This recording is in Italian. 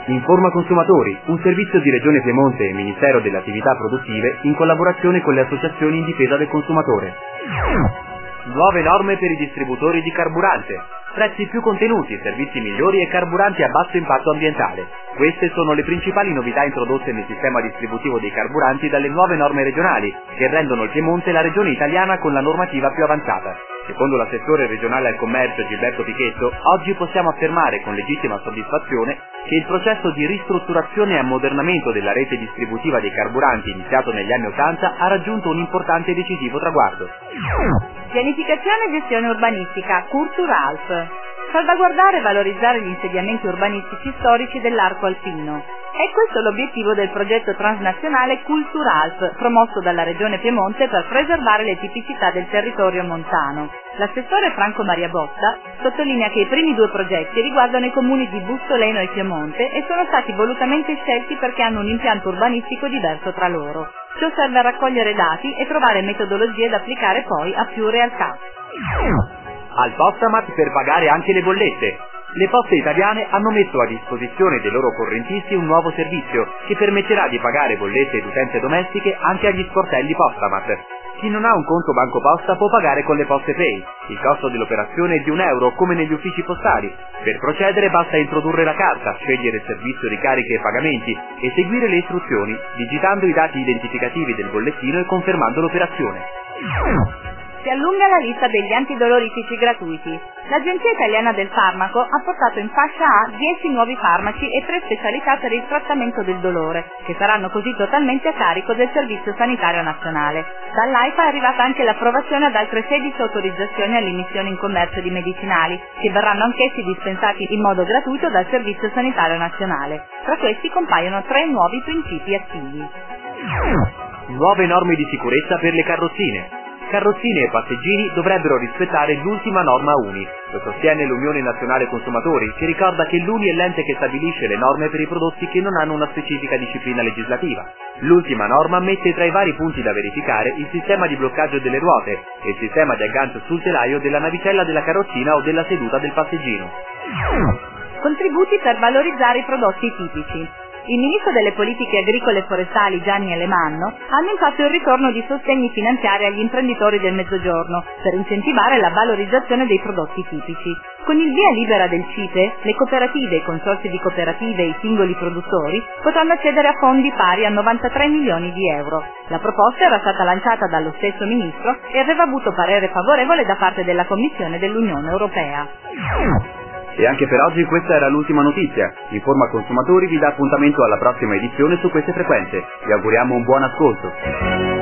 Informa Consumatori, un servizio di Regione Piemonte e Ministero delle Attività Produttive in collaborazione con le associazioni in difesa del consumatore. Nuove norme per i distributori di carburante. Prezzi più contenuti, servizi migliori e carburanti a basso impatto ambientale. Queste sono le principali novità introdotte nel sistema distributivo dei carburanti dalle nuove norme regionali, che rendono il Piemonte la regione italiana con la normativa più avanzata. Secondo l'assessore regionale al commercio Gilberto Pichetto, oggi possiamo affermare con legittima soddisfazione che il processo di ristrutturazione e ammodernamento della rete distributiva dei carburanti iniziato negli anni '80 ha raggiunto un importante e decisivo traguardo. Pianificazione e gestione urbanistica, Culturalp. Salvaguardare e valorizzare gli insediamenti urbanistici storici dell'arco alpino. È questo l'obiettivo del progetto transnazionale Culturalp, promosso dalla Regione Piemonte per preservare le tipicità del territorio montano. L'assessore Franco Maria Botta sottolinea che i primi due progetti riguardano i comuni di Bustoleno e Piemonte e sono stati volutamente scelti perché hanno un impianto urbanistico diverso tra loro. Ciò serve a raccogliere dati e trovare metodologie da applicare poi a più realtà. Al Postamat per pagare anche le bollette. Le poste italiane hanno messo a disposizione dei loro correntisti un nuovo servizio che permetterà di pagare bollette ed utenze domestiche anche agli sportelli Postamat. Chi non ha un conto Banco Posta può pagare con le Poste Pay. Il costo dell'operazione è di €1 come negli uffici postali. Per procedere basta introdurre la carta, scegliere il servizio ricariche e pagamenti e seguire le istruzioni, digitando i dati identificativi del bollettino e confermando l'operazione. Si allunga la lista degli antidolorifici gratuiti. L'Agenzia Italiana del Farmaco ha portato in fascia A 10 nuovi farmaci e 3 specialità per il trattamento del dolore, che saranno così totalmente a carico del Servizio Sanitario Nazionale. Dall'AIFA è arrivata anche l'approvazione ad altre 16 autorizzazioni all'immissione in commercio di medicinali, che verranno anch'essi dispensati in modo gratuito dal Servizio Sanitario Nazionale. Tra questi compaiono 3 nuovi principi attivi. Nuove norme di sicurezza per le carrozzine. Carrozzine e passeggini dovrebbero rispettare l'ultima norma UNI. Lo sostiene l'Unione Nazionale Consumatori, che ricorda che l'UNI è l'ente che stabilisce le norme per i prodotti che non hanno una specifica disciplina legislativa. L'ultima norma mette tra i vari punti da verificare il sistema di bloccaggio delle ruote e il sistema di aggancio sul telaio della navicella della carrozzina o della seduta del passeggino. Contributi per valorizzare i prodotti tipici. Il Ministro delle Politiche Agricole e Forestali Gianni Alemanno ha annunciato il ritorno di sostegni finanziari agli imprenditori del Mezzogiorno per incentivare la valorizzazione dei prodotti tipici. Con il via libera del CIPE, le cooperative, i consorzi di cooperative e i singoli produttori potranno accedere a fondi pari a 93 milioni di euro. La proposta era stata lanciata dallo stesso Ministro e aveva avuto parere favorevole da parte della Commissione dell'Unione Europea. E anche per oggi questa era l'ultima notizia. Informa Consumatori vi dà appuntamento alla prossima edizione su queste frequenze. Vi auguriamo un buon ascolto.